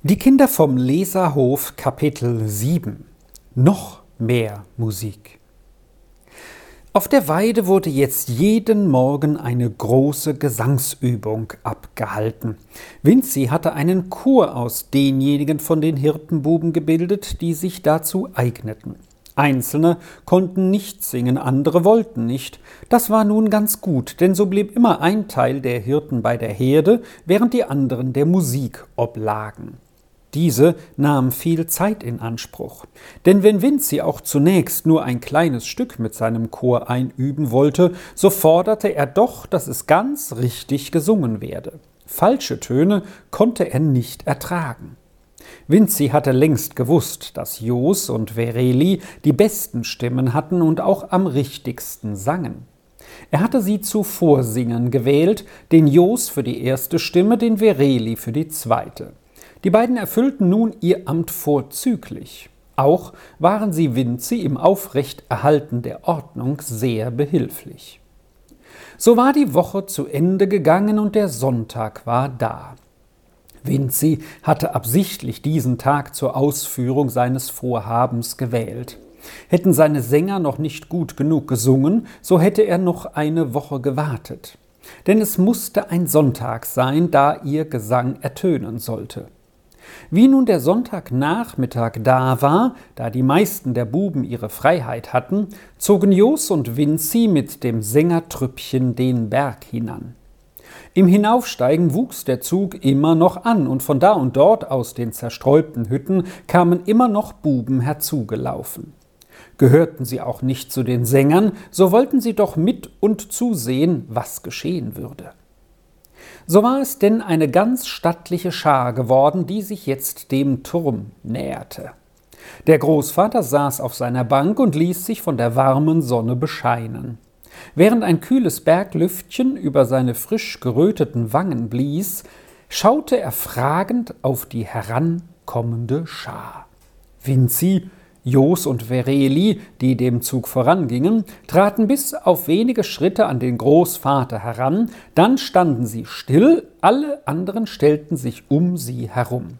Die Kinder vom Leserhof Kapitel 7. Noch mehr Musik. Auf der Weide wurde jetzt jeden Morgen eine große Gesangsübung abgehalten. Vinzi hatte einen Chor aus denjenigen von den Hirtenbuben gebildet, die sich dazu eigneten. Einzelne konnten nicht singen, andere wollten nicht. Das war nun ganz gut, denn so blieb immer ein Teil der Hirten bei der Herde, während die anderen der Musik oblagen. Diese nahm viel Zeit in Anspruch, denn wenn Vinzi auch zunächst nur ein kleines Stück mit seinem Chor einüben wollte, so forderte er doch, dass es ganz richtig gesungen werde. Falsche Töne konnte er nicht ertragen. Vinzi hatte längst gewusst, dass Jos und Vereli die besten Stimmen hatten und auch am richtigsten sangen. Er hatte sie zu Vorsingen gewählt, den Jos für die erste Stimme, den Vereli für die zweite. Die beiden erfüllten nun ihr Amt vorzüglich. Auch waren sie Vinzi im Aufrechterhalten der Ordnung sehr behilflich. So war die Woche zu Ende gegangen und der Sonntag war da. Vinzi hatte absichtlich diesen Tag zur Ausführung seines Vorhabens gewählt. Hätten seine Sänger noch nicht gut genug gesungen, so hätte er noch eine Woche gewartet. Denn es musste ein Sonntag sein, da ihr Gesang ertönen sollte. Wie nun der Sonntagnachmittag da war, da die meisten der Buben ihre Freiheit hatten, zogen Jos und Vinzi mit dem Sängertrüppchen den Berg hinan. Im Hinaufsteigen wuchs der Zug immer noch an, und von da und dort aus den zerstreuten Hütten kamen immer noch Buben herzugelaufen. Gehörten sie auch nicht zu den Sängern, so wollten sie doch mit und zusehen, was geschehen würde. So war es denn eine ganz stattliche Schar geworden, die sich jetzt dem Turm näherte. Der Großvater saß auf seiner Bank und ließ sich von der warmen Sonne bescheinen. Während ein kühles Berglüftchen über seine frisch geröteten Wangen blies, schaute er fragend auf die herankommende Schar. Vinzi, Jos und Vereli, die dem Zug vorangingen, traten bis auf wenige Schritte an den Großvater heran, dann standen sie still, alle anderen stellten sich um sie herum.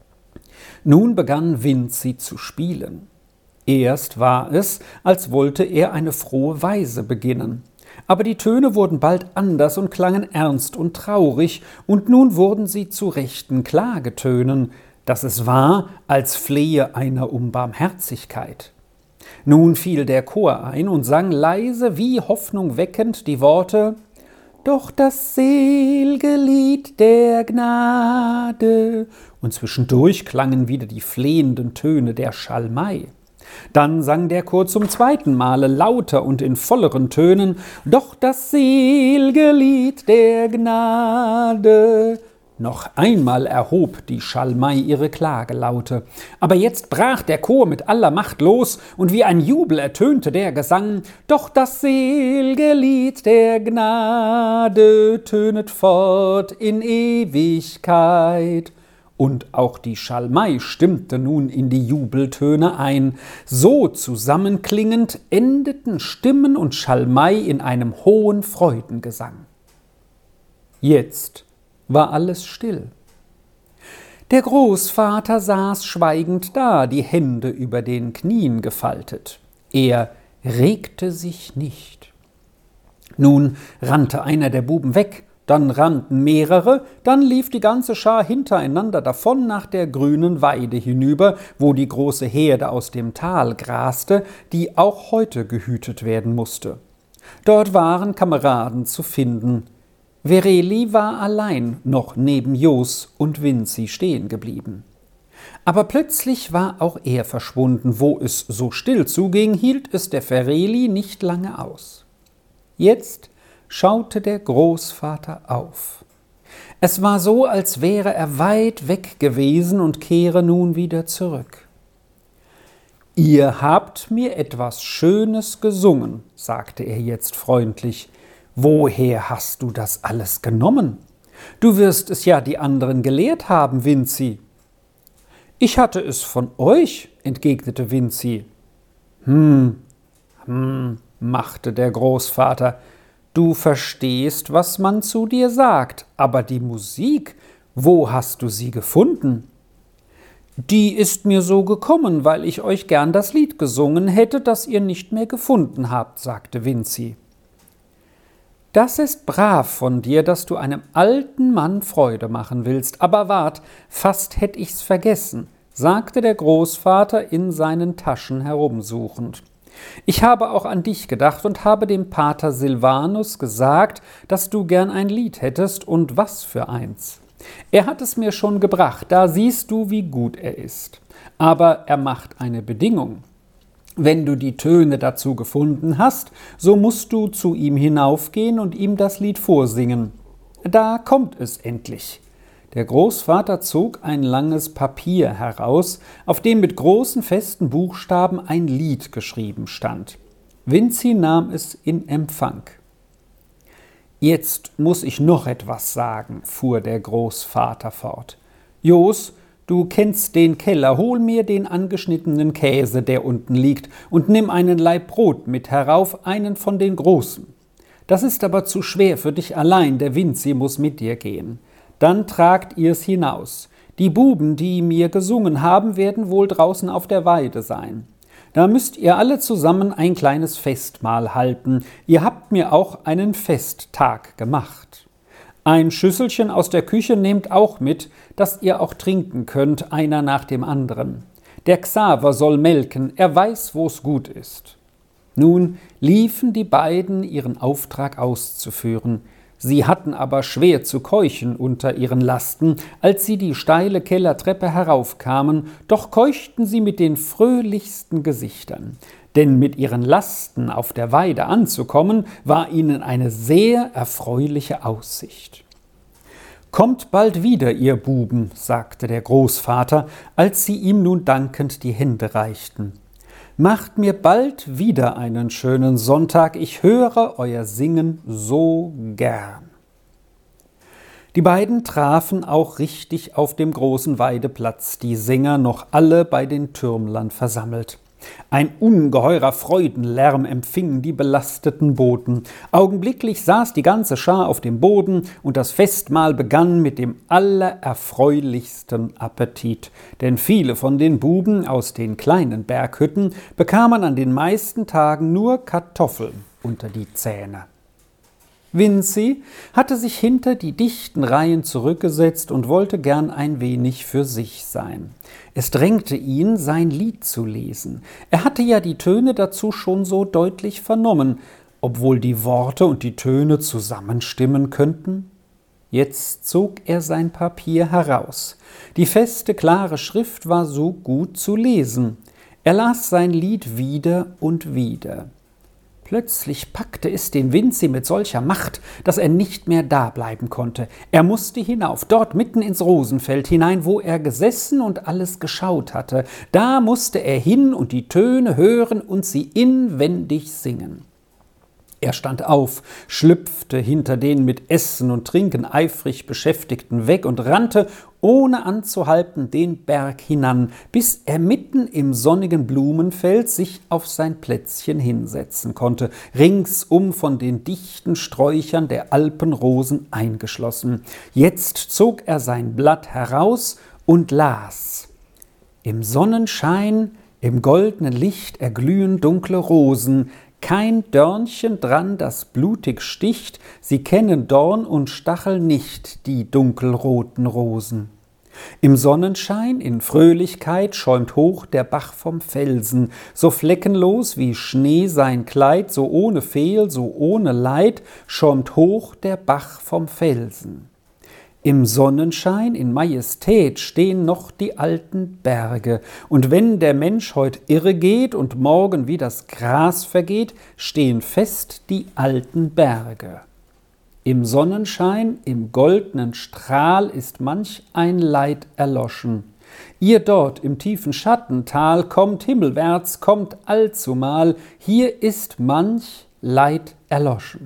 Nun begann Vinzi zu spielen. Erst war es, als wollte er eine frohe Weise beginnen. Aber die Töne wurden bald anders und klangen ernst und traurig, und nun wurden sie zu rechten Klagetönen, dass es war, als flehe einer um Barmherzigkeit. Nun fiel der Chor ein und sang leise wie Hoffnung weckend die Worte: »Doch das sel'ge Lied der Gnade«, und zwischendurch klangen wieder die flehenden Töne der Schalmei. Dann sang der Chor zum zweiten Male lauter und in volleren Tönen: »Doch das sel'ge Lied der Gnade«. Noch einmal erhob die Schalmei ihre Klagelaute. Aber jetzt brach der Chor mit aller Macht los, und wie ein Jubel ertönte der Gesang: »Doch das sel'ge Lied der Gnade tönet fort in Ewigkeit.« Und auch die Schalmei stimmte nun in die Jubeltöne ein. So zusammenklingend endeten Stimmen und Schalmei in einem hohen Freudengesang. Jetzt war alles still. Der Großvater saß schweigend da, die Hände über den Knien gefaltet. Er regte sich nicht. Nun rannte einer der Buben weg, dann rannten mehrere, dann lief die ganze Schar hintereinander davon nach der grünen Weide hinüber, wo die große Herde aus dem Tal graste, die auch heute gehütet werden musste. Dort waren Kameraden zu finden. Vereli war allein noch neben Jos und Vinzi stehen geblieben. Aber plötzlich war auch er verschwunden. Wo es so still zuging, hielt es der Vereli nicht lange aus. Jetzt schaute der Großvater auf. Es war so, als wäre er weit weg gewesen und kehre nun wieder zurück. »Ihr habt mir etwas Schönes gesungen«, sagte er jetzt freundlich. »Woher hast du das alles genommen? Du wirst es ja die anderen gelehrt haben, Vinzi.« »Ich hatte es von euch«, entgegnete Vinzi. Machte der Großvater. »Du verstehst, was man zu dir sagt, aber die Musik, wo hast du sie gefunden?« »Die ist mir so gekommen, weil ich euch gern das Lied gesungen hätte, das ihr nicht mehr gefunden habt«, sagte Vinzi. »Das ist brav von dir, dass du einem alten Mann Freude machen willst. Aber wart, fast hätt ich's vergessen«, sagte der Großvater in seinen Taschen herumsuchend. »Ich habe auch an dich gedacht und habe dem Pater Silvanus gesagt, dass du gern ein Lied hättest, und was für eins. Er hat es mir schon gebracht, da siehst du, wie gut er ist. Aber er macht eine Bedingung. Wenn du die Töne dazu gefunden hast, so musst du zu ihm hinaufgehen und ihm das Lied vorsingen. Da kommt es endlich.« Der Großvater zog ein langes Papier heraus, auf dem mit großen festen Buchstaben ein Lied geschrieben stand. Vinzi nahm es in Empfang. »Jetzt muss ich noch etwas sagen«, fuhr der Großvater fort. »Jos, du kennst den Keller, hol mir den angeschnittenen Käse, der unten liegt, und nimm einen Laib Brot mit herauf, einen von den großen. Das ist aber zu schwer für dich allein, der Vinzi muss mit dir gehen. Dann tragt ihr's hinaus. Die Buben, die mir gesungen haben, werden wohl draußen auf der Weide sein. Da müsst ihr alle zusammen ein kleines Festmahl halten. Ihr habt mir auch einen Festtag gemacht. Ein Schüsselchen aus der Küche nehmt auch mit, dass ihr auch trinken könnt, einer nach dem anderen. Der Xaver soll melken, er weiß, wo's gut ist.« Nun liefen die beiden, ihren Auftrag auszuführen. Sie hatten aber schwer zu keuchen unter ihren Lasten, als sie die steile Kellertreppe heraufkamen, doch keuchten sie mit den fröhlichsten Gesichtern. Denn mit ihren Lasten auf der Weide anzukommen, war ihnen eine sehr erfreuliche Aussicht. »Kommt bald wieder, ihr Buben«, sagte der Großvater, als sie ihm nun dankend die Hände reichten. »Macht mir bald wieder einen schönen Sonntag, ich höre euer Singen so gern.« Die beiden trafen auch richtig auf dem großen Weideplatz, die Sänger noch alle bei den Türmlern versammelt. Ein ungeheurer Freudenlärm empfing die belasteten Boten. Augenblicklich saß die ganze Schar auf dem Boden, und das Festmahl begann mit dem allererfreulichsten Appetit. Denn viele von den Buben aus den kleinen Berghütten bekamen an den meisten Tagen nur Kartoffeln unter die Zähne. Vinzi hatte sich hinter die dichten Reihen zurückgesetzt und wollte gern ein wenig für sich sein. Es drängte ihn, sein Lied zu lesen. Er hatte ja die Töne dazu schon so deutlich vernommen, obwohl die Worte und die Töne zusammenstimmen könnten. Jetzt zog er sein Papier heraus. Die feste, klare Schrift war so gut zu lesen. Er las sein Lied wieder und wieder. Plötzlich packte es den Vinzi mit solcher Macht, dass er nicht mehr dableiben konnte. Er musste hinauf, dort mitten ins Rosenfeld hinein, wo er gesessen und alles geschaut hatte. Da musste er hin und die Töne hören und sie inwendig singen. Er stand auf, schlüpfte hinter den mit Essen und Trinken eifrig Beschäftigten weg und rannte, ohne anzuhalten, den Berg hinan, bis er mitten im sonnigen Blumenfeld sich auf sein Plätzchen hinsetzen konnte, ringsum von den dichten Sträuchern der Alpenrosen eingeschlossen. Jetzt zog er sein Blatt heraus und las. Im Sonnenschein, im goldenen Licht erglühen dunkle Rosen, kein Dörnchen dran, das blutig sticht, sie kennen Dorn und Stachel nicht, die dunkelroten Rosen. Im Sonnenschein, in Fröhlichkeit, schäumt hoch der Bach vom Felsen, so fleckenlos wie Schnee sein Kleid, so ohne Fehl, so ohne Leid, schäumt hoch der Bach vom Felsen. Im Sonnenschein, in Majestät, stehen noch die alten Berge. Und wenn der Mensch heut irre geht und morgen wie das Gras vergeht, stehen fest die alten Berge. Im Sonnenschein, im goldnen Strahl ist manch ein Leid erloschen. Ihr dort im tiefen Schattental kommt himmelwärts, kommt allzumal, hier ist manch Leid erloschen.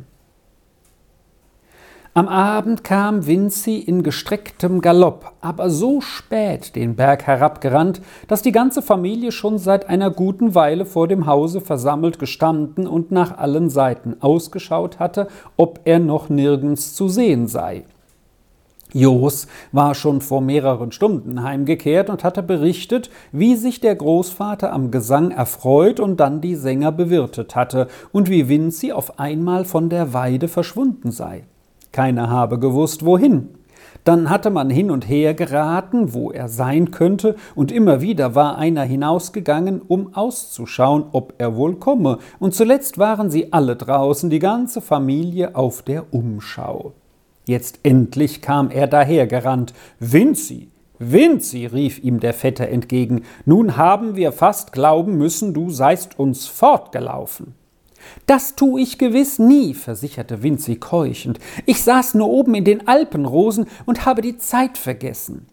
Am Abend kam Vinzi in gestrecktem Galopp, aber so spät den Berg herabgerannt, dass die ganze Familie schon seit einer guten Weile vor dem Hause versammelt gestanden und nach allen Seiten ausgeschaut hatte, ob er noch nirgends zu sehen sei. Jos war schon vor mehreren Stunden heimgekehrt und hatte berichtet, wie sich der Großvater am Gesang erfreut und dann die Sänger bewirtet hatte und wie Vinzi auf einmal von der Weide verschwunden sei. Keiner habe gewusst, wohin. Dann hatte man hin und her geraten, wo er sein könnte, und immer wieder war einer hinausgegangen, um auszuschauen, ob er wohl komme, und zuletzt waren sie alle draußen, die ganze Familie auf der Umschau. Jetzt endlich kam er dahergerannt. »Vinzi, Vinzi«, rief ihm der Vetter entgegen, »nun haben wir fast glauben müssen, du seist uns fortgelaufen.« »Das tu ich gewiss nie«, versicherte Vinzi keuchend. »Ich saß nur oben in den Alpenrosen und habe die Zeit vergessen.«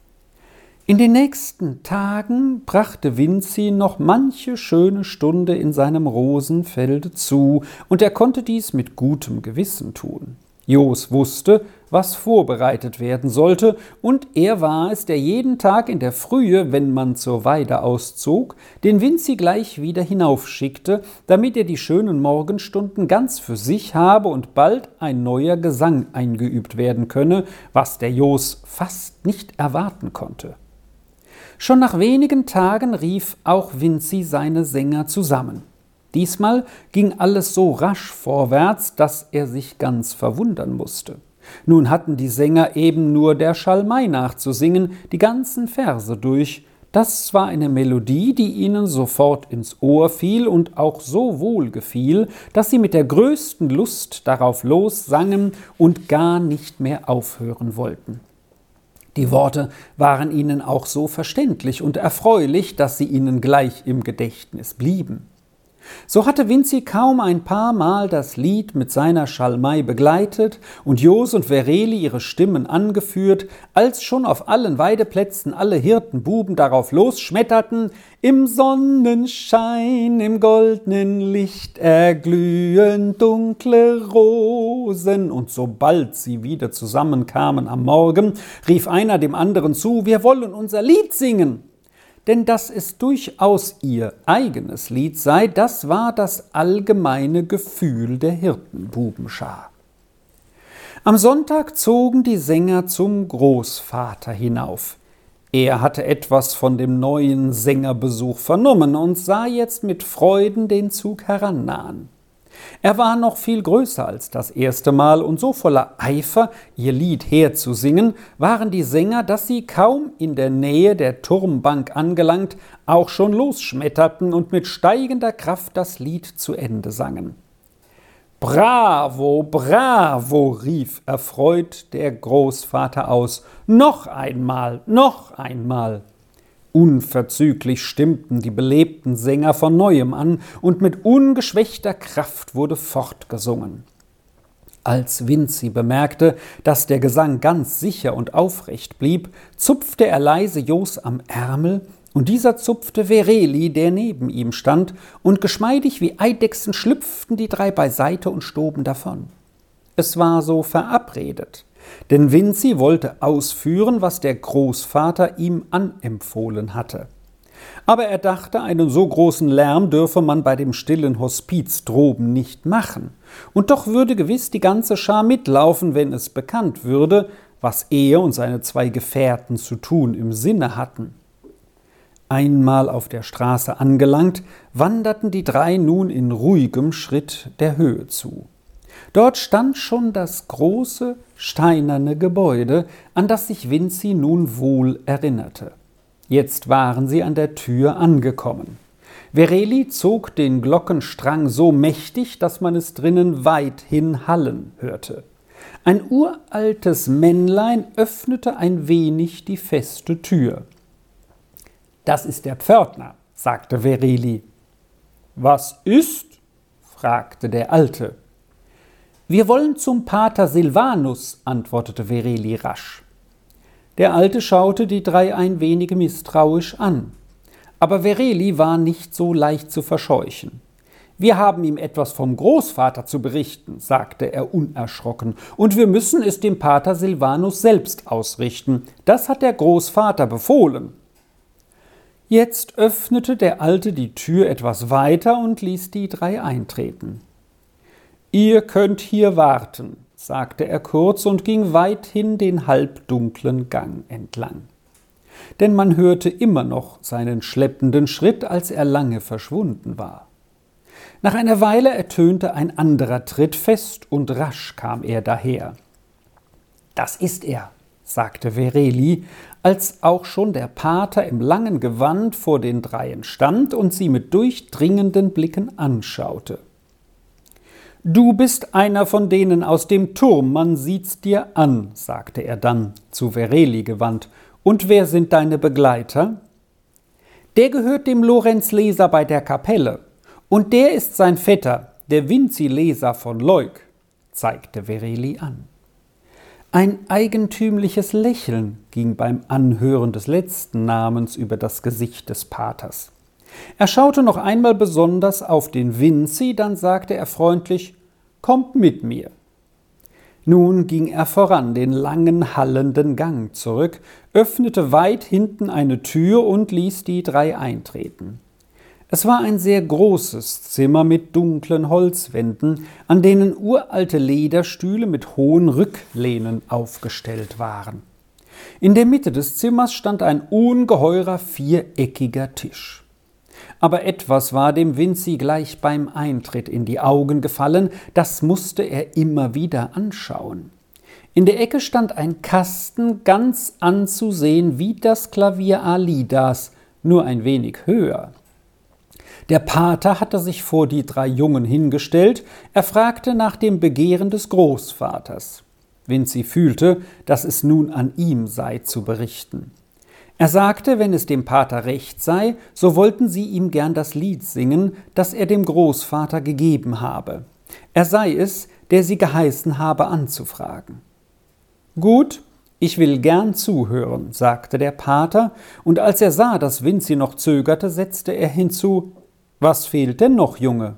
In den nächsten Tagen brachte Vinzi noch manche schöne Stunde in seinem Rosenfelde zu, und er konnte dies mit gutem Gewissen tun. Jos wusste, was vorbereitet werden sollte, und er war es, der jeden Tag in der Frühe, wenn man zur Weide auszog, den Vinzi gleich wieder hinaufschickte, damit er die schönen Morgenstunden ganz für sich habe und bald ein neuer Gesang eingeübt werden könne, was der Jos fast nicht erwarten konnte. Schon nach wenigen Tagen rief auch Vinzi seine Sänger zusammen. Diesmal ging alles so rasch vorwärts, dass er sich ganz verwundern musste. Nun hatten die Sänger eben nur der Schalmei nachzusingen, die ganzen Verse durch. Das war eine Melodie, die ihnen sofort ins Ohr fiel und auch so wohl gefiel, dass sie mit der größten Lust darauf los sangen und gar nicht mehr aufhören wollten. Die Worte waren ihnen auch so verständlich und erfreulich, dass sie ihnen gleich im Gedächtnis blieben. So hatte Vinzi kaum ein paar Mal das Lied mit seiner Schalmei begleitet und Jos und Vereli ihre Stimmen angeführt, als schon auf allen Weideplätzen alle Hirtenbuben darauf losschmetterten: »Im Sonnenschein, im goldnen Licht erglühen dunkle Rosen.« Und sobald sie wieder zusammenkamen am Morgen, rief einer dem anderen zu: »Wir wollen unser Lied singen!« Denn dass es durchaus ihr eigenes Lied sei, das war das allgemeine Gefühl der Hirtenbubenschar. Am Sonntag zogen die Sänger zum Großvater hinauf. Er hatte etwas von dem neuen Sängerbesuch vernommen und sah jetzt mit Freuden den Zug herannahen. Er war noch viel größer als das erste Mal, und so voller Eifer, ihr Lied herzusingen, waren die Sänger, dass sie kaum in der Nähe der Turmbank angelangt, auch schon losschmetterten und mit steigender Kraft das Lied zu Ende sangen. »Bravo, bravo«, rief erfreut der Großvater aus, »noch einmal, noch einmal!« Unverzüglich stimmten die belebten Sänger von neuem an, und mit ungeschwächter Kraft wurde fortgesungen. Als Vinzi bemerkte, dass der Gesang ganz sicher und aufrecht blieb, zupfte er leise Jos am Ärmel, und dieser zupfte Vereli, der neben ihm stand, und geschmeidig wie Eidechsen schlüpften die drei beiseite und stoben davon. Es war so verabredet. Denn Vinzi wollte ausführen, was der Großvater ihm anempfohlen hatte. Aber er dachte, einen so großen Lärm dürfe man bei dem stillen Hospiz droben nicht machen. Und doch würde gewiss die ganze Schar mitlaufen, wenn es bekannt würde, was er und seine zwei Gefährten zu tun im Sinne hatten. Einmal auf der Straße angelangt, wanderten die drei nun in ruhigem Schritt der Höhe zu. Dort stand schon das große, steinerne Gebäude, an das sich Vinzi nun wohl erinnerte. Jetzt waren sie an der Tür angekommen. Vereli zog den Glockenstrang so mächtig, dass man es drinnen weithin hallen hörte. Ein uraltes Männlein öffnete ein wenig die feste Tür. »Das ist der Pförtner«, sagte Vereli. »Was ist?« fragte der Alte. »Wir wollen zum Pater Silvanus«, antwortete Vereli rasch. Der Alte schaute die drei ein wenig misstrauisch an. Aber Vereli war nicht so leicht zu verscheuchen. »Wir haben ihm etwas vom Großvater zu berichten«, sagte er unerschrocken, »und wir müssen es dem Pater Silvanus selbst ausrichten. Das hat der Großvater befohlen.« Jetzt öffnete der Alte die Tür etwas weiter und ließ die drei eintreten. »Ihr könnt hier warten«, sagte er kurz und ging weithin den halbdunklen Gang entlang. Denn man hörte immer noch seinen schleppenden Schritt, als er lange verschwunden war. Nach einer Weile ertönte ein anderer Tritt, fest und rasch kam er daher. »Das ist er«, sagte Vereli, als auch schon der Pater im langen Gewand vor den Dreien stand und sie mit durchdringenden Blicken anschaute. »Du bist einer von denen aus dem Turm, man sieht's dir an«, sagte er dann, zu Vereli gewandt. »Und wer sind deine Begleiter?« »Der gehört dem Lorenz Leser bei der Kapelle, und der ist sein Vetter, der Vinzi Leser von Leuk«, zeigte Vereli an. Ein eigentümliches Lächeln ging beim Anhören des letzten Namens über das Gesicht des Paters. Er schaute noch einmal besonders auf den Vinzi, dann sagte er freundlich: »Kommt mit mir.« Nun ging er voran den langen, hallenden Gang zurück, öffnete weit hinten eine Tür und ließ die drei eintreten. Es war ein sehr großes Zimmer mit dunklen Holzwänden, an denen uralte Lederstühle mit hohen Rücklehnen aufgestellt waren. In der Mitte des Zimmers stand ein ungeheurer viereckiger Tisch. Aber etwas war dem Vinzi gleich beim Eintritt in die Augen gefallen, das musste er immer wieder anschauen. In der Ecke stand ein Kasten, ganz anzusehen wie das Klavier Alidas, nur ein wenig höher. Der Pater hatte sich vor die drei Jungen hingestellt, er fragte nach dem Begehren des Großvaters. Vinzi fühlte, dass es nun an ihm sei zu berichten. Er sagte, wenn es dem Pater recht sei, so wollten sie ihm gern das Lied singen, das er dem Großvater gegeben habe. Er sei es, der sie geheißen habe anzufragen. »Gut, ich will gern zuhören«, sagte der Pater, und als er sah, dass Vinzi noch zögerte, setzte er hinzu: »Was fehlt denn noch, Junge?«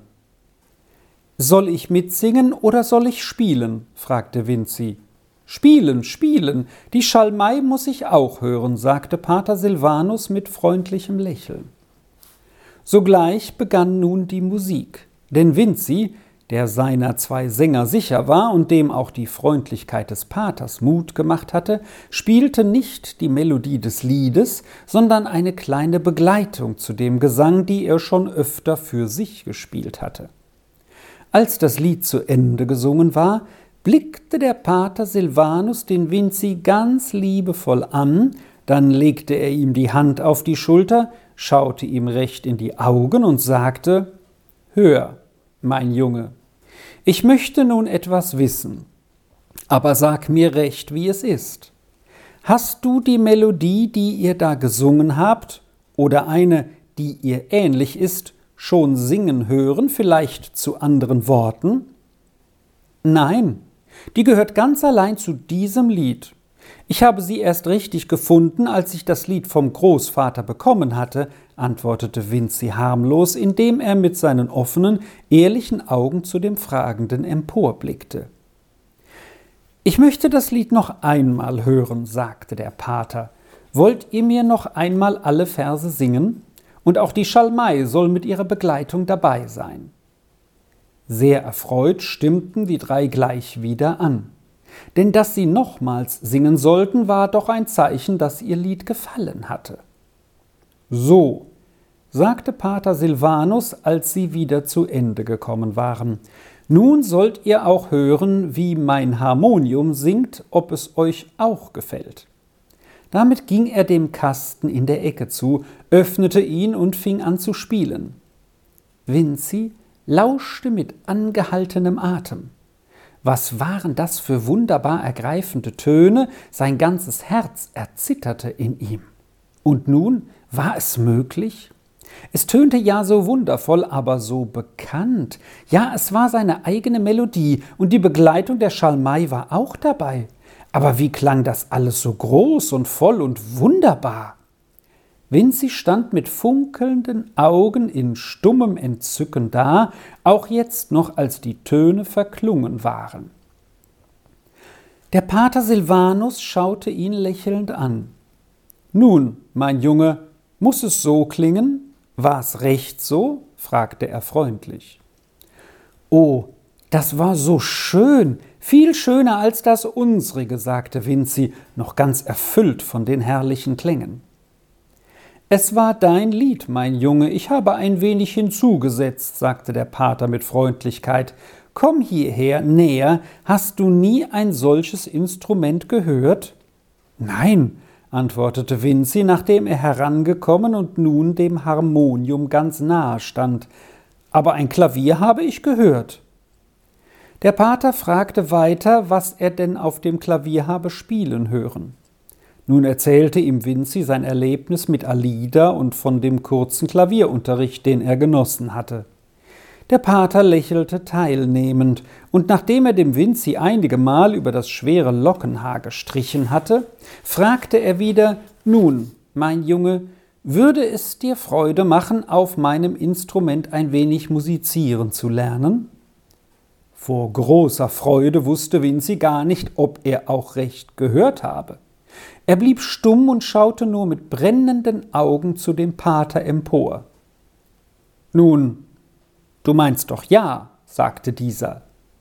»Soll ich mitsingen oder soll ich spielen?«, fragte Vinzi. »Spielen, spielen, die Schalmei muss ich auch hören«, sagte Pater Silvanus mit freundlichem Lächeln. Sogleich begann nun die Musik, denn Vinzi, der seiner zwei Sänger sicher war und dem auch die Freundlichkeit des Paters Mut gemacht hatte, spielte nicht die Melodie des Liedes, sondern eine kleine Begleitung zu dem Gesang, die er schon öfter für sich gespielt hatte. Als das Lied zu Ende gesungen war, blickte der Pater Silvanus den Vinzi ganz liebevoll an, dann legte er ihm die Hand auf die Schulter, schaute ihm recht in die Augen und sagte: »Hör, mein Junge, ich möchte nun etwas wissen, aber sag mir recht, wie es ist. Hast du die Melodie, die ihr da gesungen habt, oder eine, die ihr ähnlich ist, schon singen hören, vielleicht zu anderen Worten?« »Nein, die gehört ganz allein zu diesem Lied. Ich habe sie erst richtig gefunden, als ich das Lied vom Großvater bekommen hatte«, antwortete Vinzi harmlos, indem er mit seinen offenen, ehrlichen Augen zu dem Fragenden emporblickte. »Ich möchte das Lied noch einmal hören«, sagte der Pater. »Wollt ihr mir noch einmal alle Verse singen? Und auch die Schalmei soll mit ihrer Begleitung dabei sein.« Sehr erfreut stimmten die drei gleich wieder an. Denn dass sie nochmals singen sollten, war doch ein Zeichen, dass ihr Lied gefallen hatte. »So«, sagte Pater Silvanus, als sie wieder zu Ende gekommen waren, »nun sollt ihr auch hören, wie mein Harmonium singt, ob es euch auch gefällt.« Damit ging er dem Kasten in der Ecke zu, öffnete ihn und fing an zu spielen. Vinzi lauschte mit angehaltenem Atem. Was waren das für wunderbar ergreifende Töne, sein ganzes Herz erzitterte in ihm. Und nun, war es möglich? Es tönte ja so wundervoll, aber so bekannt. Ja, es war seine eigene Melodie und die Begleitung der Schalmei war auch dabei. Aber wie klang das alles so groß und voll und wunderbar? Vinzi stand mit funkelnden Augen in stummem Entzücken da, auch jetzt noch, als die Töne verklungen waren. Der Pater Silvanus schaute ihn lächelnd an. »Nun, mein Junge, muß es so klingen? War's recht so?« fragte er freundlich. »Oh, Das war so schön, viel schöner als das unsrige, sagte Vinzi, noch ganz erfüllt von den herrlichen Klängen. »Es war dein Lied, mein Junge, ich habe ein wenig hinzugesetzt«, sagte der Pater mit Freundlichkeit. »Komm hierher, näher, hast du nie ein solches Instrument gehört?« »Nein«, antwortete Vinzi, nachdem er herangekommen und nun dem Harmonium ganz nahe stand, »aber ein Klavier habe ich gehört.« Der Pater fragte weiter, was er denn auf dem Klavier habe spielen hören. Nun erzählte ihm Vinzi sein Erlebnis mit Alida und von dem kurzen Klavierunterricht, den er genossen hatte. Der Pater lächelte teilnehmend, und nachdem er dem Vinzi einige Mal über das schwere Lockenhaar gestrichen hatte, fragte er wieder: »Nun, mein Junge, würde es dir Freude machen, auf meinem Instrument ein wenig musizieren zu lernen?« Vor großer Freude wusste Vinzi gar nicht, ob er auch recht gehört habe. Er blieb stumm und schaute nur mit brennenden Augen zu dem Pater empor. »Nun, du meinst doch ja«, sagte dieser.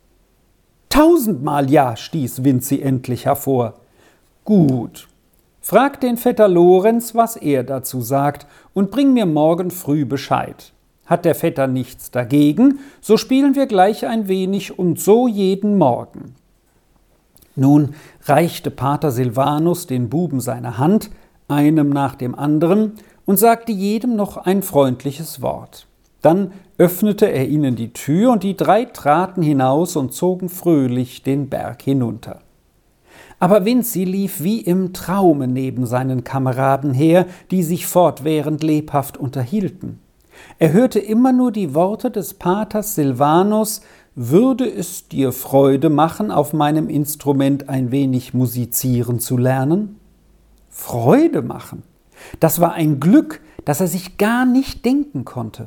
»1000-mal ja«, stieß Vinzi endlich hervor. »Gut, frag den Vetter Lorenz, was er dazu sagt, und bring mir morgen früh Bescheid. Hat der Vetter nichts dagegen, so spielen wir gleich ein wenig und so jeden Morgen.« Nun reichte Pater Silvanus den Buben seine Hand, einem nach dem anderen, und sagte jedem noch ein freundliches Wort. Dann öffnete er ihnen die Tür, und die drei traten hinaus und zogen fröhlich den Berg hinunter. Aber Vinzi lief wie im Traume neben seinen Kameraden her, die sich fortwährend lebhaft unterhielten. Er hörte immer nur die Worte des Paters Silvanus: »Würde es dir Freude machen, auf meinem Instrument ein wenig musizieren zu lernen?« Freude machen? Das war ein Glück, das er sich gar nicht denken konnte.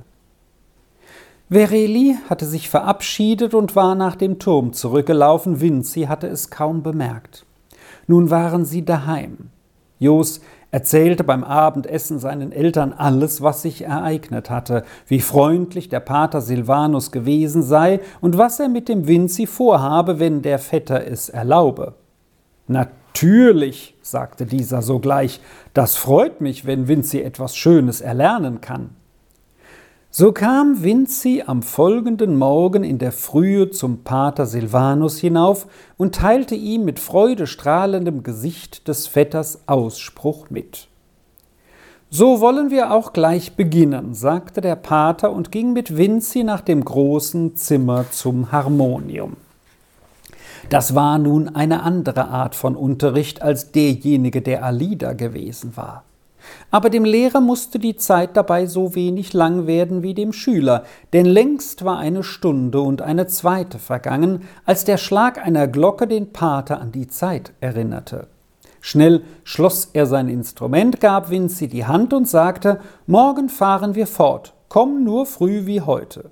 Vereli hatte sich verabschiedet und war nach dem Turm zurückgelaufen. Vinzi hatte es kaum bemerkt. Nun waren sie daheim. Jos erzählte beim Abendessen seinen Eltern alles, was sich ereignet hatte, wie freundlich der Pater Silvanus gewesen sei und was er mit dem Vinzi vorhabe, wenn der Vetter es erlaube. »Natürlich«, sagte dieser sogleich, »das freut mich, wenn Vinzi etwas Schönes erlernen kann.« So kam Vinzi am folgenden Morgen in der Frühe zum Pater Silvanus hinauf und teilte ihm mit freudestrahlendem Gesicht des Vetters Ausspruch mit. »So wollen wir auch gleich beginnen«, sagte der Pater und ging mit Vinzi nach dem großen Zimmer zum Harmonium. Das war nun eine andere Art von Unterricht als derjenige der Alida gewesen war. Aber dem Lehrer musste die Zeit dabei so wenig lang werden wie dem Schüler, denn längst war eine Stunde und eine zweite vergangen, als der Schlag einer Glocke den Pater an die Zeit erinnerte. Schnell schloss er sein Instrument, gab Vinzi die Hand und sagte: »Morgen fahren wir fort, komm nur früh wie heute.«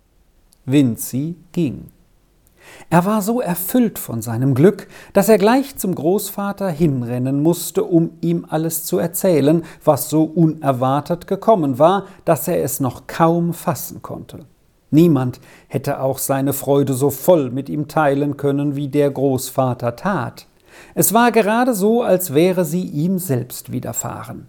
Vinzi ging. Er war so erfüllt von seinem Glück, dass er gleich zum Großvater hinrennen musste, um ihm alles zu erzählen, was so unerwartet gekommen war, dass er es noch kaum fassen konnte. Niemand hätte auch seine Freude so voll mit ihm teilen können, wie der Großvater tat. Es war gerade so, als wäre sie ihm selbst widerfahren.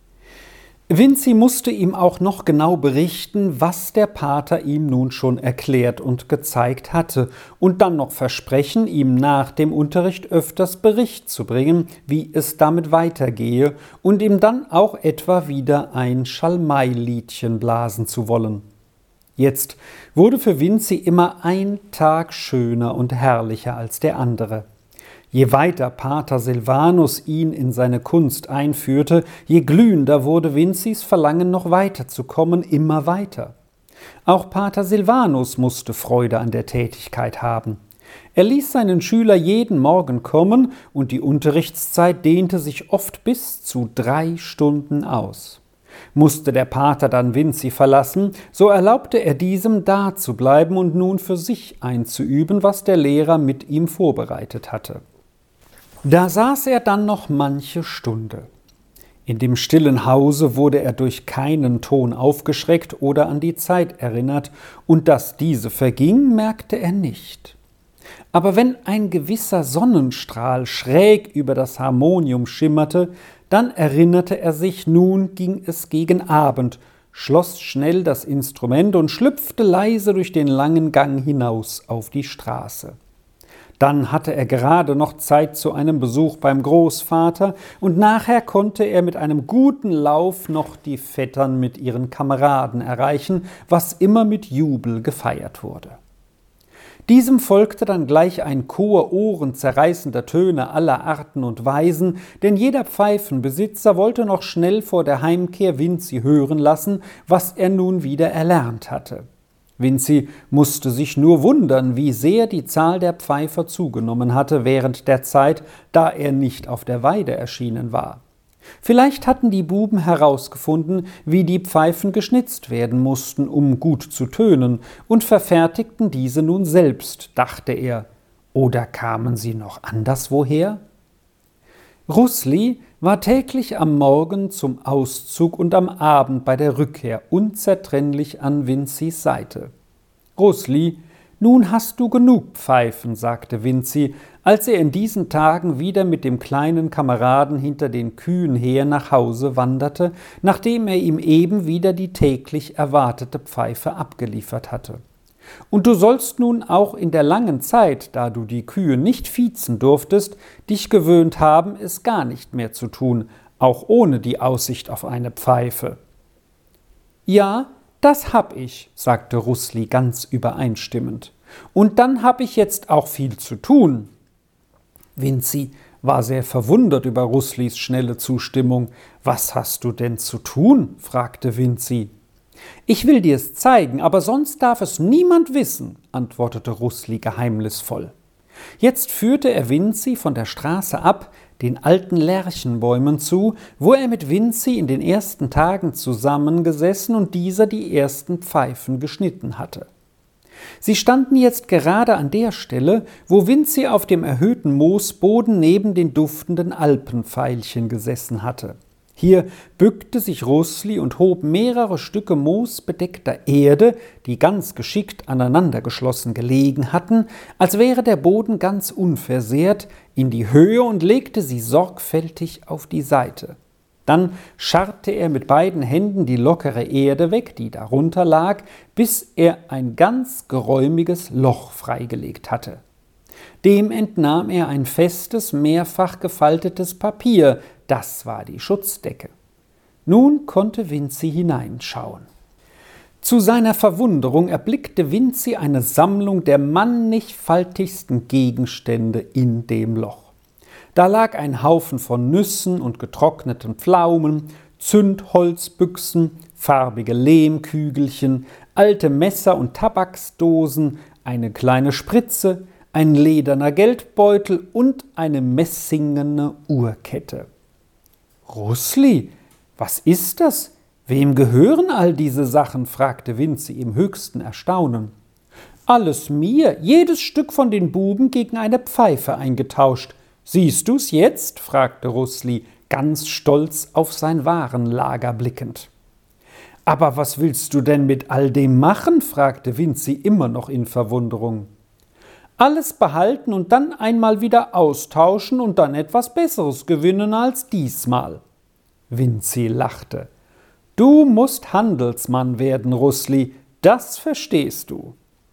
Vinzi musste ihm auch noch genau berichten, was der Pater ihm nun schon erklärt und gezeigt hatte, und dann noch versprechen, ihm nach dem Unterricht öfters Bericht zu bringen, wie es damit weitergehe, und ihm dann auch etwa wieder ein Schalmeiliedchen blasen zu wollen. Jetzt wurde für Vinzi immer ein Tag schöner und herrlicher als der andere. Je weiter Pater Silvanus ihn in seine Kunst einführte, je glühender wurde Vinzis Verlangen, noch weiterzukommen, immer weiter. Auch Pater Silvanus musste Freude an der Tätigkeit haben. Er ließ seinen Schüler jeden Morgen kommen, und die Unterrichtszeit dehnte sich oft bis zu 3 Stunden aus. Musste der Pater dann Vinzi verlassen, so erlaubte er diesem dazubleiben und nun für sich einzuüben, was der Lehrer mit ihm vorbereitet hatte. Da saß er dann noch manche Stunde. In dem stillen Hause wurde er durch keinen Ton aufgeschreckt oder an die Zeit erinnert, und dass diese verging, merkte er nicht. Aber wenn ein gewisser Sonnenstrahl schräg über das Harmonium schimmerte, dann erinnerte er sich, nun ging es gegen Abend, schloss schnell das Instrument und schlüpfte leise durch den langen Gang hinaus auf die Straße. Dann hatte er gerade noch Zeit zu einem Besuch beim Großvater, und nachher konnte er mit einem guten Lauf noch die Vettern mit ihren Kameraden erreichen, was immer mit Jubel gefeiert wurde. Diesem folgte dann gleich ein Chor ohrenzerreißender Töne aller Arten und Weisen, denn jeder Pfeifenbesitzer wollte noch schnell vor der Heimkehr Vinzi hören lassen, was er nun wieder erlernt hatte. Vinzi musste sich nur wundern, wie sehr die Zahl der Pfeifer zugenommen hatte während der Zeit, da er nicht auf der Weide erschienen war. Vielleicht hatten die Buben herausgefunden, wie die Pfeifen geschnitzt werden mussten, um gut zu tönen, und verfertigten diese nun selbst, dachte er. Oder kamen sie noch anderswoher? Rusli war täglich am Morgen zum Auszug und am Abend bei der Rückkehr unzertrennlich an Vinzis Seite. »Rusli, nun hast du genug Pfeifen«, sagte Vinzi, als er in diesen Tagen wieder mit dem kleinen Kameraden hinter den Kühen her nach Hause wanderte, nachdem er ihm eben wieder die täglich erwartete Pfeife abgeliefert hatte. »Und du sollst nun auch in der langen Zeit, da du die Kühe nicht viezen durftest, dich gewöhnt haben, es gar nicht mehr zu tun, auch ohne die Aussicht auf eine Pfeife.« »Ja, das hab ich«, sagte Rusli ganz übereinstimmend. »Und dann hab ich jetzt auch viel zu tun.« Vinzi war sehr verwundert über Ruslis schnelle Zustimmung. »Was hast du denn zu tun?« fragte Vinzi. »Ich will dir's zeigen, aber sonst darf es niemand wissen«, antwortete Rusli geheimnisvoll. Jetzt führte er Vinzi von der Straße ab, den alten Lärchenbäumen zu, wo er mit Vinzi in den ersten Tagen zusammengesessen und dieser die ersten Pfeifen geschnitten hatte. Sie standen jetzt gerade an der Stelle, wo Vinzi auf dem erhöhten Moosboden neben den duftenden Alpenveilchen gesessen hatte. Hier bückte sich Rusli und hob mehrere Stücke moosbedeckter Erde, die ganz geschickt aneinandergeschlossen gelegen hatten, als wäre der Boden ganz unversehrt, in die Höhe und legte sie sorgfältig auf die Seite. Dann scharrte er mit beiden Händen die lockere Erde weg, die darunter lag, bis er ein ganz geräumiges Loch freigelegt hatte. Dem entnahm er ein festes, mehrfach gefaltetes Papier, das war die Schutzdecke. Nun konnte Vinzi hineinschauen. Zu seiner Verwunderung erblickte Vinzi eine Sammlung der mannigfaltigsten Gegenstände in dem Loch. Da lag ein Haufen von Nüssen und getrockneten Pflaumen, Zündholzbüchsen, farbige Lehmkügelchen, alte Messer und Tabaksdosen, eine kleine Spritze, ein lederner Geldbeutel und eine messingene Uhrkette. »Rusli, was ist das? Wem gehören all diese Sachen?« fragte Vinzi im höchsten Erstaunen. »Alles mir, jedes Stück von den Buben gegen eine Pfeife eingetauscht. Siehst du's jetzt?« fragte Rusli, ganz stolz auf sein Warenlager blickend. »Aber was willst du denn mit all dem machen?« fragte Vinzi immer noch in Verwunderung. »Alles behalten und dann einmal wieder austauschen und dann etwas Besseres gewinnen als diesmal.« Vinzi lachte. »Du musst Handelsmann werden, Rusli, das verstehst du.«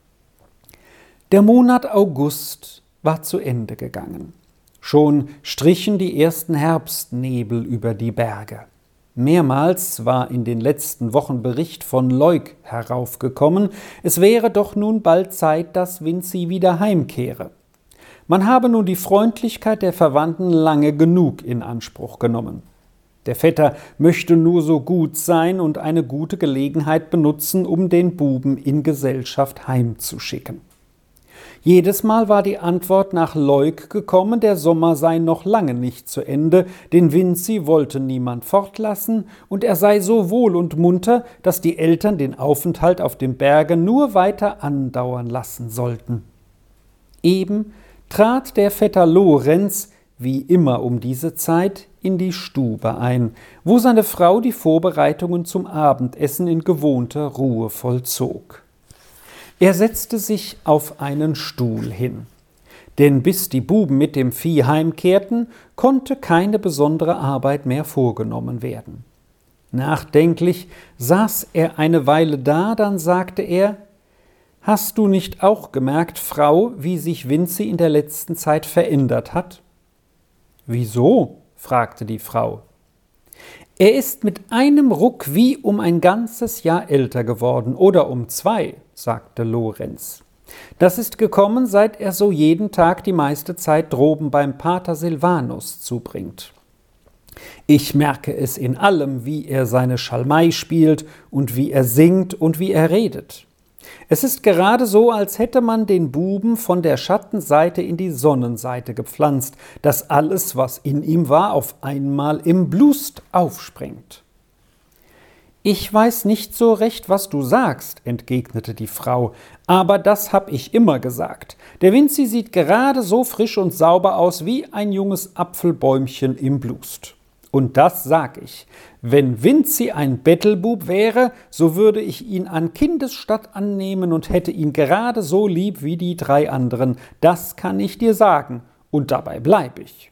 Der Monat August war zu Ende gegangen. Schon strichen die ersten Herbstnebel über die Berge. Mehrmals war in den letzten Wochen Bericht von Leuk heraufgekommen, es wäre doch nun bald Zeit, dass Vinzi wieder heimkehre. Man habe nun die Freundlichkeit der Verwandten lange genug in Anspruch genommen. Der Vetter möchte nur so gut sein und eine gute Gelegenheit benutzen, um den Buben in Gesellschaft heimzuschicken. Jedes Mal war die Antwort nach Leuk gekommen, der Sommer sei noch lange nicht zu Ende, den Vinzi wollte niemand fortlassen und er sei so wohl und munter, dass die Eltern den Aufenthalt auf dem Berge nur weiter andauern lassen sollten. Eben trat der Vetter Lorenz, wie immer um diese Zeit, in die Stube ein, wo seine Frau die Vorbereitungen zum Abendessen in gewohnter Ruhe vollzog. Er setzte sich auf einen Stuhl hin, denn bis die Buben mit dem Vieh heimkehrten, konnte keine besondere Arbeit mehr vorgenommen werden. Nachdenklich saß er eine Weile da, dann sagte er: »Hast du nicht auch gemerkt, Frau, wie sich Vinzi in der letzten Zeit verändert hat?« »Wieso?« fragte die Frau. »Er ist mit einem Ruck wie um ein ganzes Jahr älter geworden, oder um 2«, sagte Lorenz. »Das ist gekommen, seit er so jeden Tag die meiste Zeit droben beim Pater Silvanus zubringt. Ich merke es in allem, wie er seine Schalmei spielt und wie er singt und wie er redet. Es ist gerade so, als hätte man den Buben von der Schattenseite in die Sonnenseite gepflanzt, dass alles, was in ihm war, auf einmal im Blust aufspringt.« »Ich weiß nicht so recht, was du sagst«, entgegnete die Frau, »aber das hab ich immer gesagt. Der Vinzi sieht gerade so frisch und sauber aus wie ein junges Apfelbäumchen im Blust. Und das sag ich: Wenn Vinzi ein Bettelbub wäre, so würde ich ihn an Kindesstatt annehmen und hätte ihn gerade so lieb wie die 3 anderen. Das kann ich dir sagen, und dabei bleib ich.«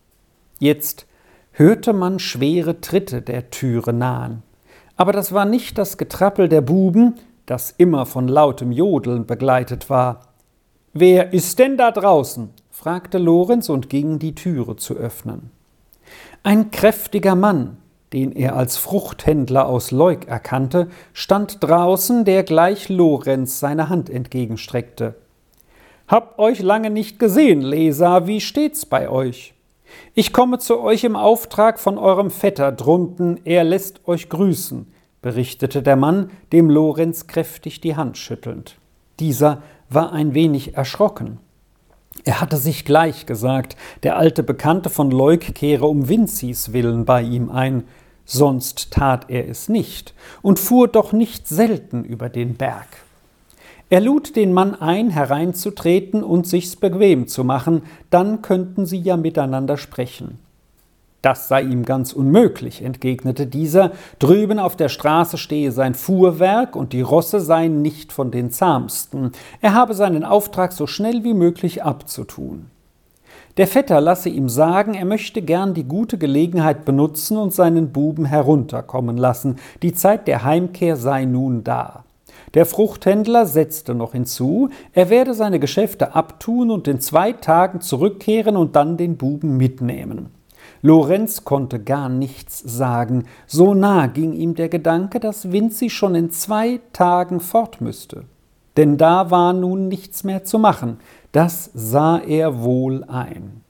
Jetzt hörte man schwere Tritte der Türe nahen. Aber das war nicht das Getrappel der Buben, das immer von lautem Jodeln begleitet war. »Wer ist denn da draußen?« fragte Lorenz und ging, die Türe zu öffnen. Ein kräftiger Mann, den er als Fruchthändler aus Leuk erkannte, stand draußen, der gleich Lorenz seine Hand entgegenstreckte. »Hab euch lange nicht gesehen, Leser, wie steht's bei euch? Ich komme zu euch im Auftrag von eurem Vetter drunten, er lässt euch grüßen«, berichtete der Mann, dem Lorenz kräftig die Hand schüttelnd. Dieser war ein wenig erschrocken. Er hatte sich gleich gesagt, der alte Bekannte von Leuk kehre um Vinzis willen bei ihm ein, sonst tat er es nicht und fuhr doch nicht selten über den Berg. Er lud den Mann ein, hereinzutreten und sich's bequem zu machen, dann könnten sie ja miteinander sprechen. Das sei ihm ganz unmöglich, entgegnete dieser, drüben auf der Straße stehe sein Fuhrwerk und die Rosse seien nicht von den zahmsten. Er habe seinen Auftrag so schnell wie möglich abzutun. Der Vetter lasse ihm sagen, er möchte gern die gute Gelegenheit benutzen und seinen Buben herunterkommen lassen. Die Zeit der Heimkehr sei nun da. Der Fruchthändler setzte noch hinzu, er werde seine Geschäfte abtun und in 2 Tagen zurückkehren und dann den Buben mitnehmen. Lorenz konnte gar nichts sagen, so nah ging ihm der Gedanke, dass Vinzi schon in 2 Tagen fort müsste. Denn da war nun nichts mehr zu machen, das sah er wohl ein.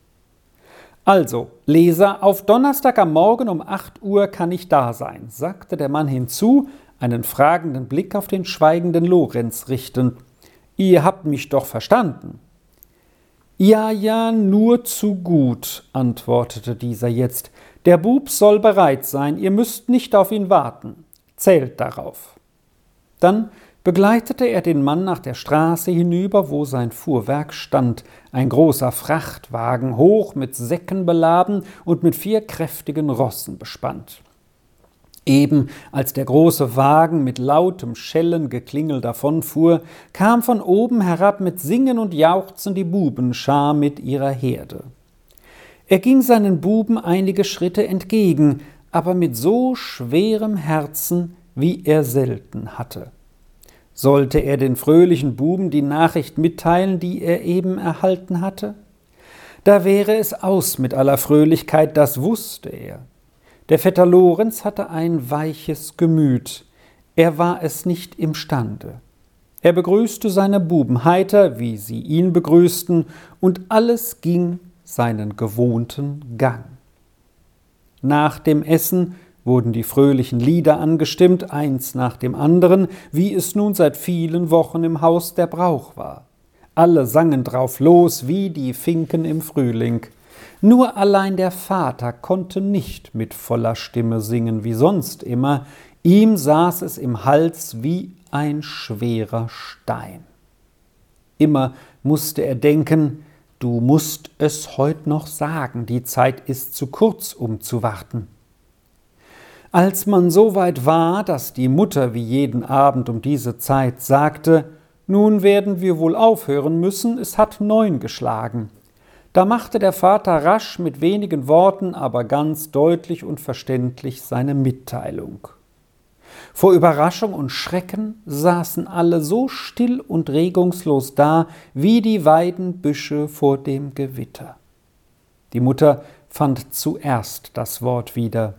»Also, Leser, auf Donnerstag am Morgen um 8 Uhr kann ich da sein«, sagte der Mann hinzu, einen fragenden Blick auf den schweigenden Lorenz richtend. »Ihr habt mich doch verstanden?« »Ja, nur zu gut«, antwortete dieser jetzt. »Der Bub soll bereit sein, ihr müsst nicht auf ihn warten. Zählt darauf.« Dann begleitete er den Mann nach der Straße hinüber, wo sein Fuhrwerk stand, ein großer Frachtwagen, hoch mit Säcken beladen und mit 4 kräftigen Rossen bespannt. Eben als der große Wagen mit lautem Schellengeklingel davonfuhr, kam von oben herab mit Singen und Jauchzen die Bubenschar mit ihrer Herde. Er ging seinen Buben einige Schritte entgegen, aber mit so schwerem Herzen, wie er selten hatte. Sollte er den fröhlichen Buben die Nachricht mitteilen, die er eben erhalten hatte? Da wäre es aus mit aller Fröhlichkeit, das wusste er. Der Vetter Lorenz hatte ein weiches Gemüt, er war es nicht imstande. Er begrüßte seine Buben heiter, wie sie ihn begrüßten, und alles ging seinen gewohnten Gang. Nach dem Essen wurden die fröhlichen Lieder angestimmt, eins nach dem anderen, wie es nun seit vielen Wochen im Haus der Brauch war. Alle sangen drauf los, wie die Finken im Frühling. Nur allein der Vater konnte nicht mit voller Stimme singen wie sonst immer, ihm saß es im Hals wie ein schwerer Stein. Immer musste er denken, Du musst es heut noch sagen, die Zeit ist zu kurz, um zu warten. Als man so weit war, dass die Mutter wie jeden Abend um diese Zeit sagte, nun werden wir wohl aufhören müssen, es hat 9 geschlagen. Da machte der Vater rasch mit wenigen Worten, aber ganz deutlich und verständlich seine Mitteilung. Vor Überraschung und Schrecken saßen alle so still und regungslos da, wie die Weidenbüsche vor dem Gewitter. Die Mutter fand zuerst das Wort wieder.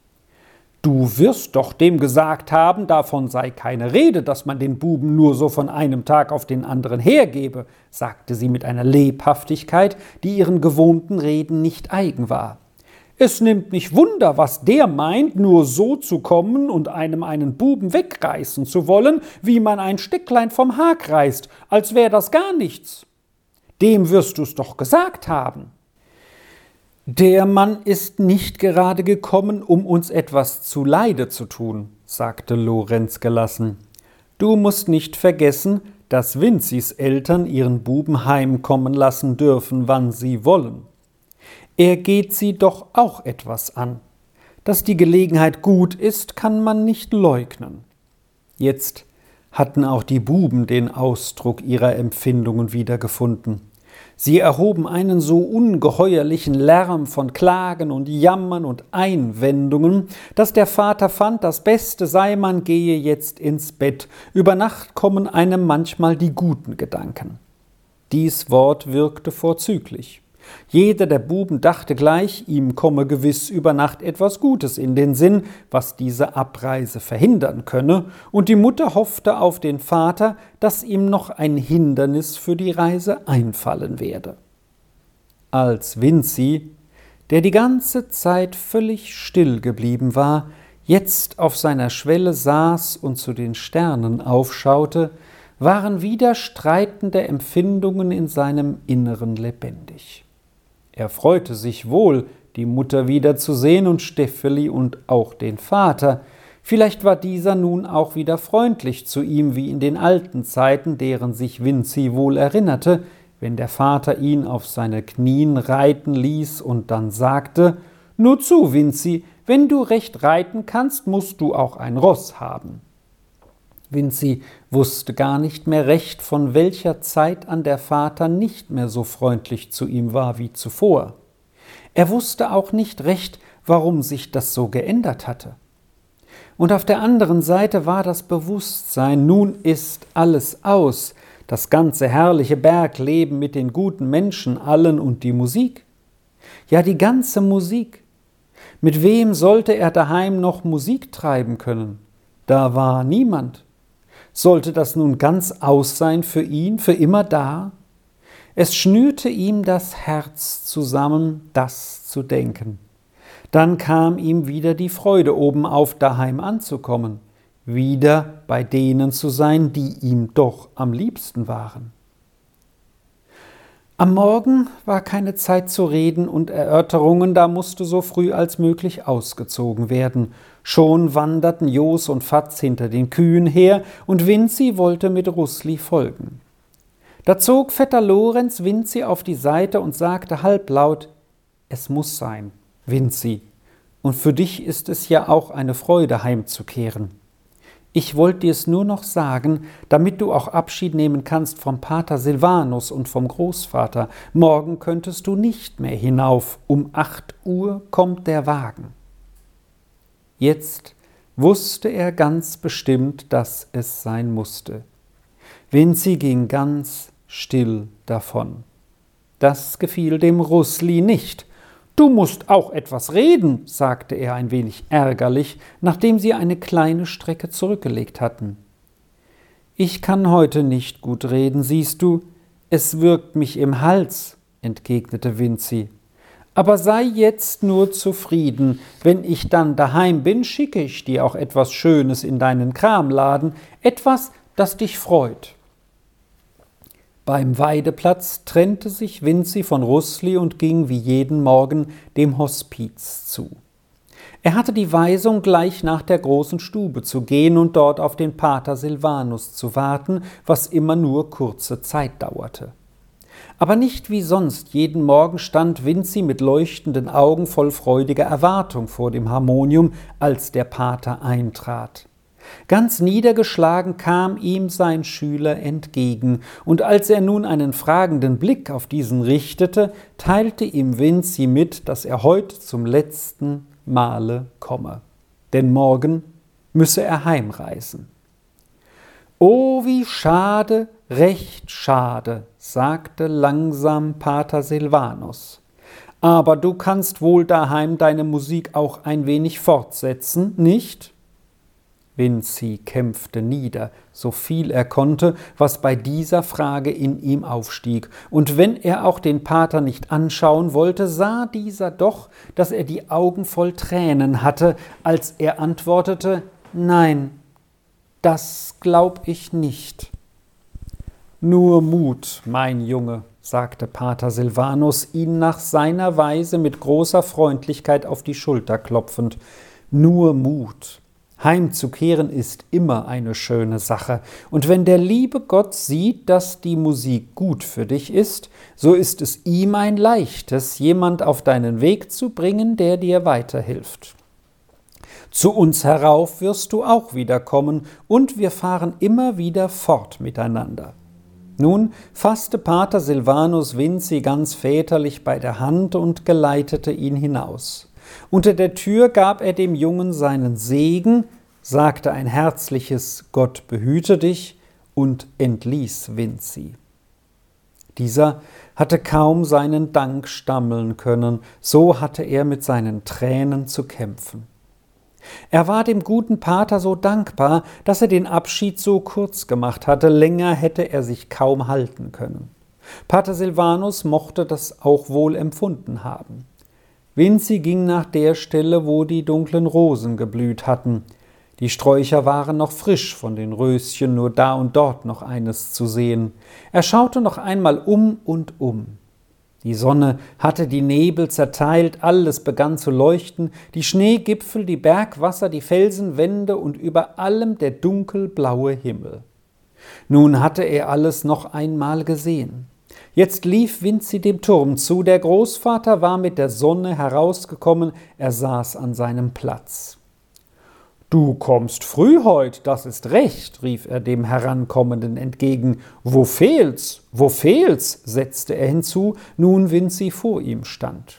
»Du wirst doch dem gesagt haben, davon sei keine Rede, dass man den Buben nur so von einem Tag auf den anderen hergebe«, sagte sie mit einer Lebhaftigkeit, die ihren gewohnten Reden nicht eigen war. »Es nimmt mich Wunder, was der meint, nur so zu kommen und einem einen Buben wegreißen zu wollen, wie man ein Stecklein vom Hag reißt, als wär das gar nichts. Dem wirst du's doch gesagt haben.« »Der Mann ist nicht gerade gekommen, um uns etwas zuleide zu tun«, sagte Lorenz gelassen. »Du musst nicht vergessen, dass Vinzis Eltern ihren Buben heimkommen lassen dürfen, wann sie wollen. Er geht sie doch auch etwas an. Dass die Gelegenheit gut ist, kann man nicht leugnen.« Jetzt hatten auch die Buben den Ausdruck ihrer Empfindungen wiedergefunden. Sie erhoben einen so ungeheuerlichen Lärm von Klagen und Jammern und Einwendungen, dass der Vater fand, das Beste sei, man gehe jetzt ins Bett. Über Nacht kommen einem manchmal die guten Gedanken. Dies Wort wirkte vorzüglich. Jeder der Buben dachte gleich, ihm komme gewiss über Nacht etwas Gutes in den Sinn, was diese Abreise verhindern könne, und die Mutter hoffte auf den Vater, dass ihm noch ein Hindernis für die Reise einfallen werde. Als Vinzi, der die ganze Zeit völlig still geblieben war, jetzt auf seiner Schwelle saß und zu den Sternen aufschaute, waren widerstreitende Empfindungen in seinem Inneren lebendig. Er freute sich wohl, die Mutter wiederzusehen und Steffeli und auch den Vater. Vielleicht war dieser nun auch wieder freundlich zu ihm wie in den alten Zeiten, deren sich Vinzi wohl erinnerte, wenn der Vater ihn auf seine Knien reiten ließ und dann sagte: »Nur zu, Vinzi, wenn du recht reiten kannst, musst du auch ein Ross haben.« Vinzi wusste gar nicht mehr recht, von welcher Zeit an der Vater nicht mehr so freundlich zu ihm war wie zuvor. Er wusste auch nicht recht, warum sich das so geändert hatte. Und auf der anderen Seite war das Bewusstsein, nun ist alles aus, das ganze herrliche Bergleben mit den guten Menschen allen und die Musik. Ja, die ganze Musik. Mit wem sollte er daheim noch Musik treiben können? Da war niemand. Sollte das nun ganz aus sein für ihn, für immer da? Es schnürte ihm das Herz zusammen, das zu denken. Dann kam ihm wieder die Freude, obenauf daheim anzukommen, wieder bei denen zu sein, die ihm doch am liebsten waren. Am Morgen war keine Zeit zu Reden und Erörterungen, da musste so früh als möglich ausgezogen werden. Schon wanderten Jos und Fatz hinter den Kühen her, und Vinzi wollte mit Rusli folgen. Da zog Vetter Lorenz Vinzi auf die Seite und sagte halblaut: »Es muss sein, Vinzi, und für dich ist es ja auch eine Freude, heimzukehren. Ich wollte dir es nur noch sagen, damit du auch Abschied nehmen kannst vom Pater Silvanus und vom Großvater. Morgen könntest du nicht mehr hinauf, um 8 Uhr kommt der Wagen.« Jetzt wusste er ganz bestimmt, dass es sein musste. Vinzi ging ganz still davon. Das gefiel dem Rusli nicht. »Du musst auch etwas reden«, sagte er ein wenig ärgerlich, nachdem sie eine kleine Strecke zurückgelegt hatten. »Ich kann heute nicht gut reden, siehst du, es wirkt mich im Hals«, entgegnete Vinzi. »Aber sei jetzt nur zufrieden, wenn ich dann daheim bin, schicke ich dir auch etwas Schönes in deinen Kramladen, etwas, das dich freut.« Beim Weideplatz trennte sich Vinzi von Rusli und ging wie jeden Morgen dem Hospiz zu. Er hatte die Weisung, gleich nach der großen Stube zu gehen und dort auf den Pater Silvanus zu warten, was immer nur kurze Zeit dauerte. Aber nicht wie sonst jeden Morgen stand Vinzi mit leuchtenden Augen voll freudiger Erwartung vor dem Harmonium, als der Pater eintrat. Ganz niedergeschlagen kam ihm sein Schüler entgegen, und als er nun einen fragenden Blick auf diesen richtete, teilte ihm Vinzi mit, dass er heute zum letzten Male komme, denn morgen müsse er heimreisen. »Oh, wie schade, recht schade«, sagte langsam Pater Silvanus. »Aber du kannst wohl daheim deine Musik auch ein wenig fortsetzen, nicht?« Vinzi kämpfte nieder, so viel er konnte, was bei dieser Frage in ihm aufstieg, und wenn er auch den Pater nicht anschauen wollte, sah dieser doch, dass er die Augen voll Tränen hatte, als er antwortete: »Nein, das glaub ich nicht.« »Nur Mut, mein Junge«, sagte Pater Silvanus, ihn nach seiner Weise mit großer Freundlichkeit auf die Schulter klopfend. »Nur Mut. Heimzukehren ist immer eine schöne Sache, und wenn der liebe Gott sieht, dass die Musik gut für dich ist, so ist es ihm ein leichtes, jemand auf deinen Weg zu bringen, der dir weiterhilft. Zu uns herauf wirst du auch wieder kommen, und wir fahren immer wieder fort miteinander.« Nun fasste Pater Silvanus Vinzi ganz väterlich bei der Hand und geleitete ihn hinaus. Unter der Tür gab er dem Jungen seinen Segen, sagte ein herzliches »Gott behüte dich« und entließ Vinzi. Dieser hatte kaum seinen Dank stammeln können, so hatte er mit seinen Tränen zu kämpfen. Er war dem guten Pater so dankbar, dass er den Abschied so kurz gemacht hatte, länger hätte er sich kaum halten können. Pater Silvanus mochte das auch wohl empfunden haben. Vinzi ging nach der Stelle, wo die dunklen Rosen geblüht hatten. Die Sträucher waren noch frisch, von den Röschen nur da und dort noch eines zu sehen. Er schaute noch einmal um und um. Die Sonne hatte die Nebel zerteilt, alles begann zu leuchten, die Schneegipfel, die Bergwasser, die Felsenwände und über allem der dunkelblaue Himmel. Nun hatte er alles noch einmal gesehen. Jetzt lief Vinzi dem Turm zu, der Großvater war mit der Sonne herausgekommen, er saß an seinem Platz. »Du kommst früh heut, das ist recht«, rief er dem Herankommenden entgegen. »Wo fehlt's? Wo fehlt's?«, setzte er hinzu, nun Vinzi vor ihm stand.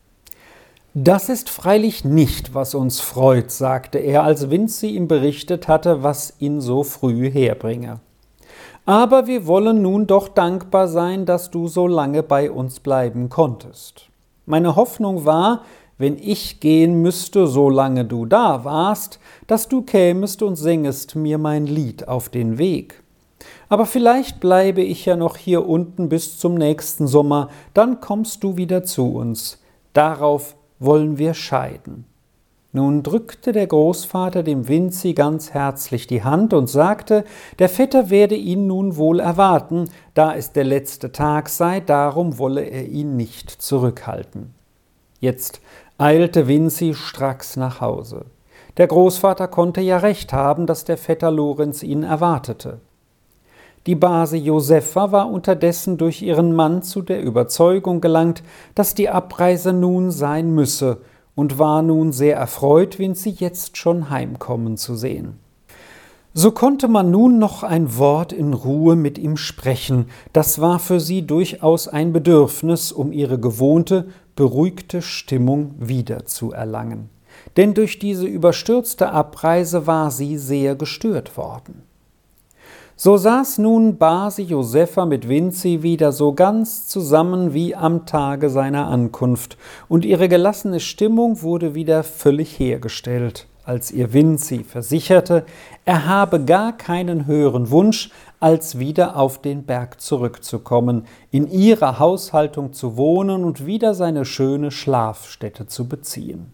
»Das ist freilich nicht, was uns freut«, sagte er, als Vinzi ihm berichtet hatte, was ihn so früh herbringe. »Aber wir wollen nun doch dankbar sein, dass du so lange bei uns bleiben konntest. Meine Hoffnung war, wenn ich gehen müsste, solange du da warst, dass du kämest und sängest mir mein Lied auf den Weg. Aber vielleicht bleibe ich ja noch hier unten bis zum nächsten Sommer, dann kommst du wieder zu uns. Darauf wollen wir scheiden.« Nun drückte der Großvater dem Vinzi ganz herzlich die Hand und sagte, der Vetter werde ihn nun wohl erwarten, da es der letzte Tag sei, darum wolle er ihn nicht zurückhalten. Jetzt eilte Vinzi stracks nach Hause. Der Großvater konnte ja recht haben, dass der Vetter Lorenz ihn erwartete. Die Base Josepha war unterdessen durch ihren Mann zu der Überzeugung gelangt, dass die Abreise nun sein müsse, und war nun sehr erfreut, Vinzi jetzt schon heimkommen zu sehen. So konnte man nun noch ein Wort in Ruhe mit ihm sprechen, das war für sie durchaus ein Bedürfnis, um ihre gewohnte, beruhigte Stimmung wiederzuerlangen. Denn durch diese überstürzte Abreise war sie sehr gestört worden. So saß nun Base Josepha mit Vinzi wieder so ganz zusammen wie am Tage seiner Ankunft, und ihre gelassene Stimmung wurde wieder völlig hergestellt, als ihr Vinzi versicherte, er habe gar keinen höheren Wunsch, als wieder auf den Berg zurückzukommen, in ihrer Haushaltung zu wohnen und wieder seine schöne Schlafstätte zu beziehen.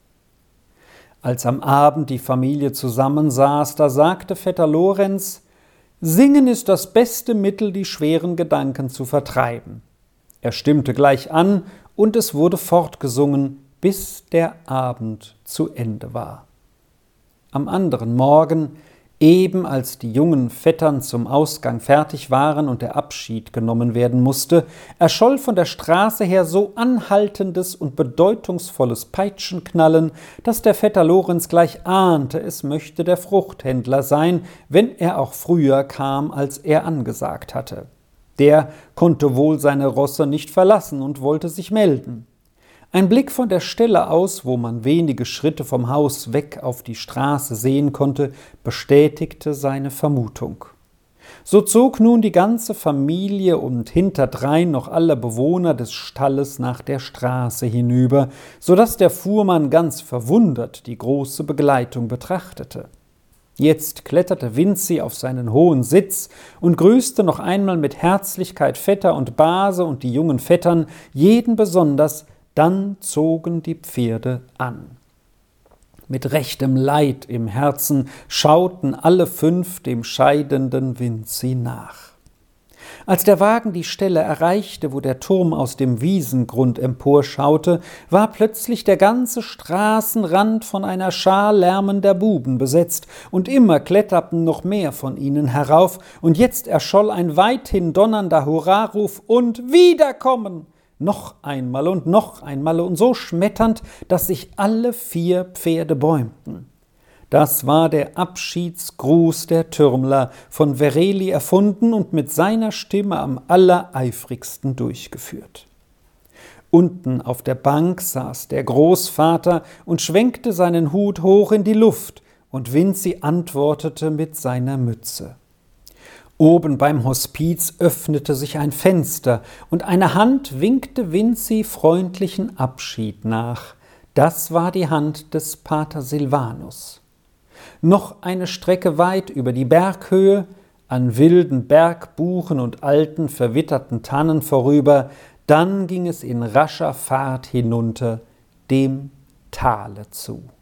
Als am Abend die Familie zusammensaß, da sagte Vetter Lorenz: »Singen ist das beste Mittel, die schweren Gedanken zu vertreiben.« Er stimmte gleich an, und es wurde fortgesungen, bis der Abend zu Ende war. Am anderen Morgen, Eben als die jungen Vettern zum Ausgang fertig waren und der Abschied genommen werden musste, erscholl von der Straße her so anhaltendes und bedeutungsvolles Peitschenknallen, dass der Vetter Lorenz gleich ahnte, es möchte der Fruchthändler sein, wenn er auch früher kam, als er angesagt hatte. Der konnte wohl seine Rosse nicht verlassen und wollte sich melden. Ein Blick von der Stelle aus, wo man wenige Schritte vom Haus weg auf die Straße sehen konnte, bestätigte seine Vermutung. So zog nun die ganze Familie und hinterdrein noch alle Bewohner des Stalles nach der Straße hinüber, so daß der Fuhrmann ganz verwundert die große Begleitung betrachtete. Jetzt kletterte Vinzi auf seinen hohen Sitz und grüßte noch einmal mit Herzlichkeit Vetter und Base und die jungen Vettern, jeden besonders. Dann zogen die Pferde an. Mit rechtem Leid im Herzen schauten alle 5 dem scheidenden Vinzi nach. Als der Wagen die Stelle erreichte, wo der Turm aus dem Wiesengrund emporschaute, war plötzlich der ganze Straßenrand von einer Schar lärmender Buben besetzt, und immer kletterten noch mehr von ihnen herauf, und jetzt erscholl ein weithin donnernder Hurraruf und Wiederkommen! Noch einmal und so schmetternd, dass sich alle 4 Pferde bäumten. Das war der Abschiedsgruß der Türmler, von Vereli erfunden und mit seiner Stimme am allereifrigsten durchgeführt. Unten auf der Bank saß der Großvater und schwenkte seinen Hut hoch in die Luft, und Vinzi antwortete mit seiner Mütze. Oben beim Hospiz öffnete sich ein Fenster, und eine Hand winkte Vinzi freundlichen Abschied nach. Das war die Hand des Pater Silvanus. Noch eine Strecke weit über die Berghöhe, an wilden Bergbuchen und alten, verwitterten Tannen vorüber, dann ging es in rascher Fahrt hinunter dem Tale zu.